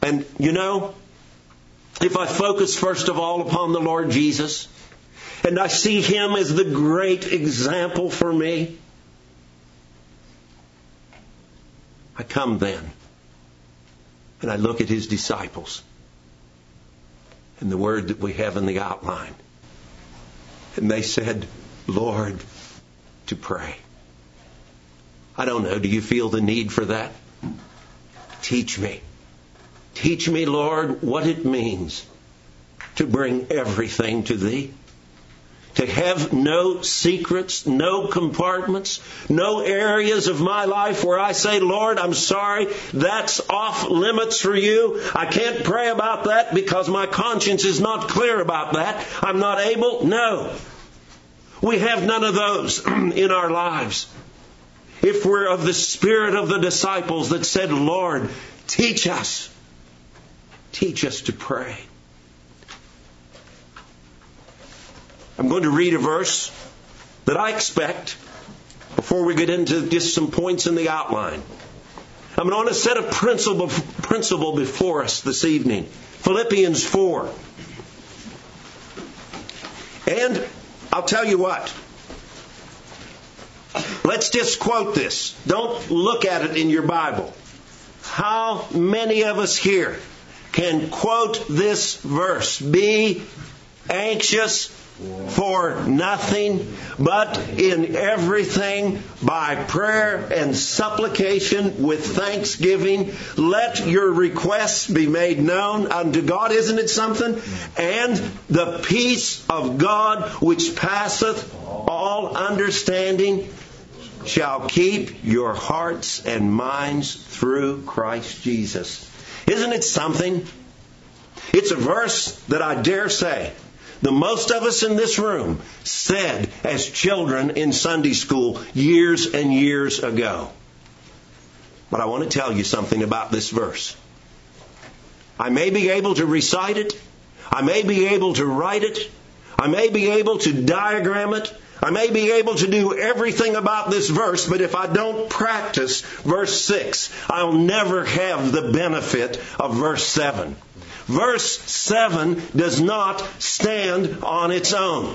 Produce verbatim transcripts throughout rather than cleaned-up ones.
And you know, if I focus first of all upon the Lord Jesus, and I see Him as the great example for me, I come then and I look at His disciples and the word that we have in the outline. And they said, Lord, to pray. I don't know, do you feel the need for that? Teach me. Teach me, Lord, what it means to bring everything to Thee. To have no secrets, no compartments, no areas of my life where I say, Lord, I'm sorry, that's off limits for You. I can't pray about that because my conscience is not clear about that. I'm not able. No. We have none of those in our lives. If we're of the spirit of the disciples that said, Lord, teach us. Teach us to pray. I'm going to read a verse that I expect before we get into just some points in the outline. I'm going to set a principle, principle before us this evening. Philippians four. And I'll tell you what. Let's just quote this. Don't look at it in your Bible. How many of us here can quote this verse? Be anxious for nothing, but in everything by prayer and supplication with thanksgiving, let your requests be made known unto God. Isn't it something? And the peace of God, which passeth all understanding, shall keep your hearts and minds through Christ Jesus. Isn't it something? It's a verse that I dare say the most of us in this room said as children in Sunday school years and years ago. But I want to tell you something about this verse. I may be able to recite it. I may be able to write it. I may be able to diagram it. I may be able to do everything about this verse, but if I don't practice verse six, I'll never have the benefit of verse seven. Verse seven does not stand on its own.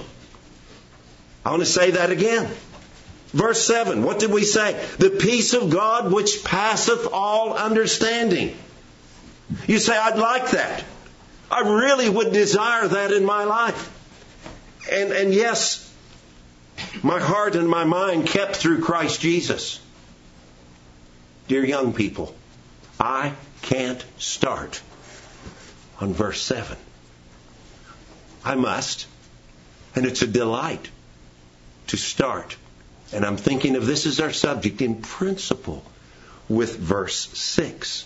I want to say that again. Verse seven, what did we say? The peace of God which passeth all understanding. You say, I'd like that. I really would desire that in my life. And, and yes, my heart and my mind kept through Christ Jesus. Dear young people, I can't start on verse seven. I must. And it's a delight to start. And I'm thinking of this as our subject in principle with verse six.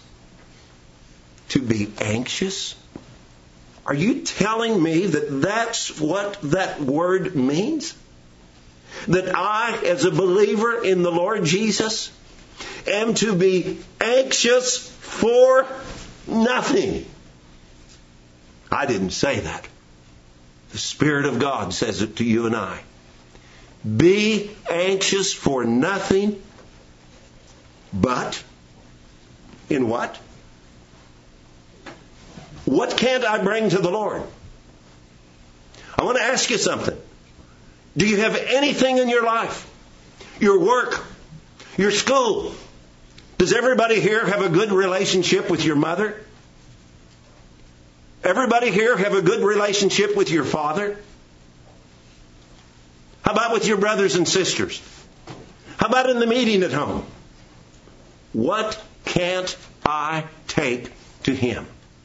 To be anxious? Are you telling me that that's what that word means? That I, as a believer in the Lord Jesus, am to be anxious for nothing? I didn't say that. The Spirit of God says it to you and I. Be anxious for nothing, but in what? What can't I bring to the Lord? I want to ask you something. Do you have anything in your life? Your work? Your school? Does everybody here have a good relationship with your mother? Everybody here have a good relationship with your father? How about with your brothers and sisters? How about in the meeting at home? What can't I take to Him?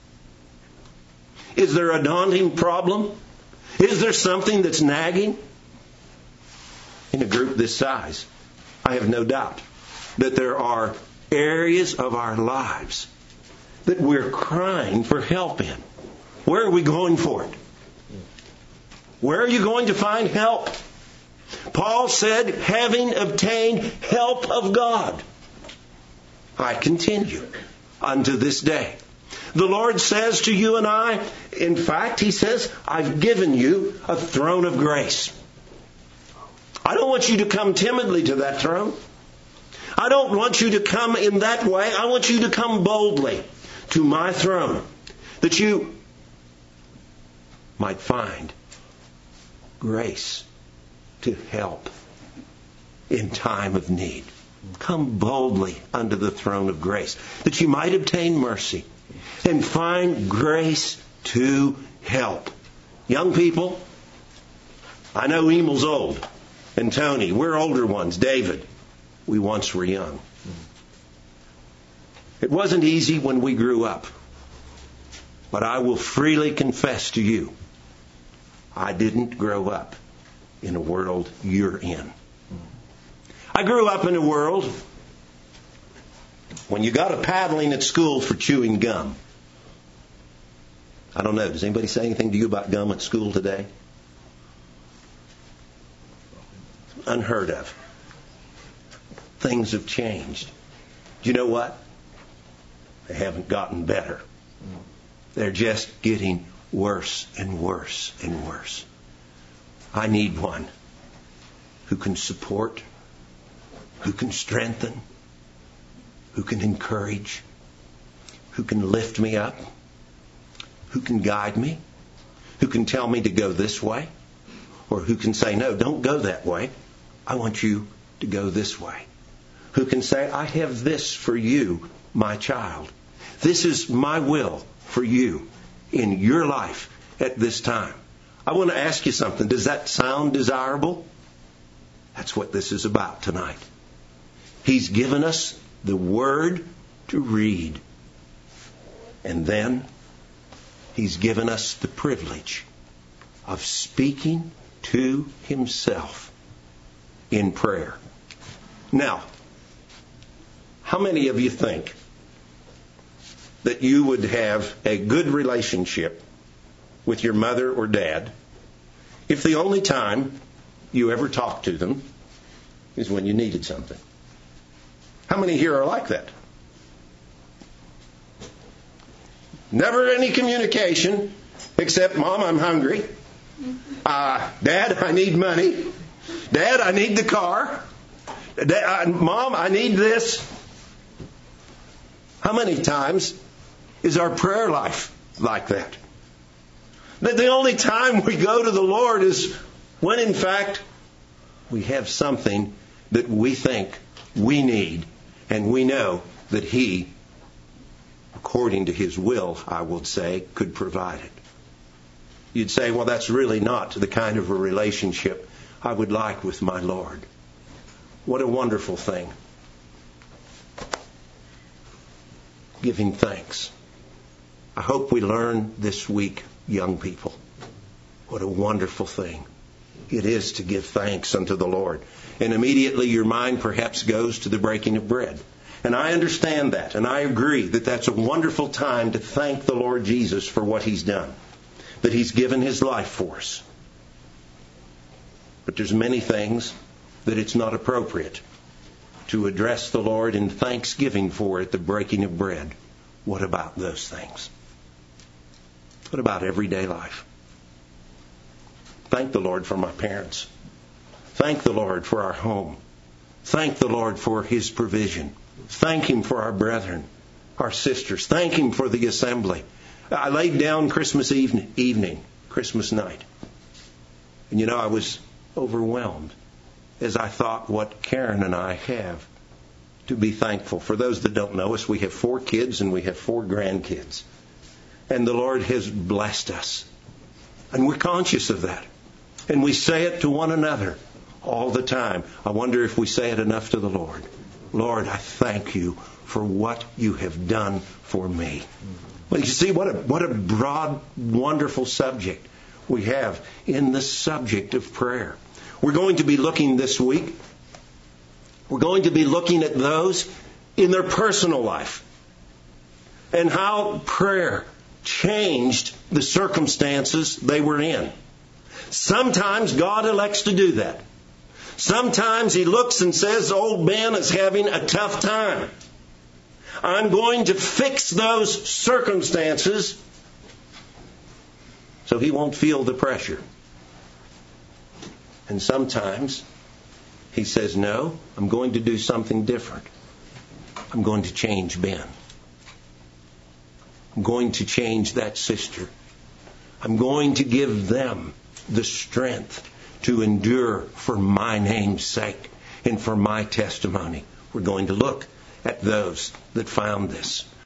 Is there a daunting problem? Is there something that's nagging? In a group this size, I have no doubt that there are areas of our lives that we're crying for help in. Where are we going for it? Where are you going to find help? Paul said, having obtained help of God, I continue unto this day. The Lord says to you and I, in fact, He says, I've given you a throne of grace. I don't want you to come timidly to that throne. I don't want you to come in that way. I want you to come boldly to my throne, that you might find grace to help in time of need. Come boldly unto the throne of grace, that you might obtain mercy and find grace to help. Young people, I know Emel's old, and Tony, we're older ones. David, we once were young. It wasn't easy when we grew up, but I will freely confess to you, I didn't grow up in a world you're in. I grew up in a world when you got a paddling at school for chewing gum. I don't know, does anybody say anything to you about gum at school today? Unheard of. Things have changed. Do you know what? They haven't gotten better. They're just getting worse and worse and worse. I need one who can support, who can strengthen, who can encourage, who can lift me up, who can guide me, who can tell me to go this way, or who can say, no, don't go that way. I want you to go this way. Who can say, I have this for you, my child. This is my will for you in your life at this time. I want to ask you something. Does that sound desirable? That's what this is about tonight. He's given us the Word to read. And then He's given us the privilege of speaking to Himself in prayer. Now, how many of you think that you would have a good relationship with your mother or dad if the only time you ever talked to them is when you needed something? How many here are like that? Never any communication except, Mom, I'm hungry. Uh, Dad, I need money. Dad, I need the car. Dad, uh, Mom, I need this. How many times is our prayer life like that? That the only time we go to the Lord is when, in fact, we have something that we think we need, and we know that He, according to His will, I would say, could provide it. You'd say, well, that's really not the kind of a relationship I would like with my Lord. What a wonderful thing. Giving thanks. I hope we learn this week, young people, what a wonderful thing it is to give thanks unto the Lord. And immediately your mind perhaps goes to the breaking of bread. And I understand that, and I agree that that's a wonderful time to thank the Lord Jesus for what He's done, that He's given His life for us. But there's many things that it's not appropriate to address the Lord in thanksgiving for at the breaking of bread. What about those things? What about everyday life? Thank the Lord for my parents. Thank the Lord for our home. Thank the Lord for His provision. Thank Him for our brethren, our sisters. Thank Him for the assembly. I laid down Christmas evening, evening, Christmas night. And you know, I was overwhelmed as I thought what Karen and I have to be thankful. For those that don't know us, we have four kids and we have four grandkids. And the Lord has blessed us. And we're conscious of that. And we say it to one another all the time. I wonder if we say it enough to the Lord. Lord, I thank you for what you have done for me. Well, you see, what a, what a broad, wonderful subject we have in the subject of prayer. We're going to be looking this week. We're going to be looking at those in their personal life and how prayer changed the circumstances they were in. Sometimes God elects to do that. Sometimes He looks and says, old Ben is having a tough time. I'm going to fix those circumstances so he won't feel the pressure. And sometimes He says, no, I'm going to do something different. I'm going to change Ben. I'm going to change that sister. I'm going to give them the strength to endure for my name's sake and for my testimony. We're going to look at those that found this.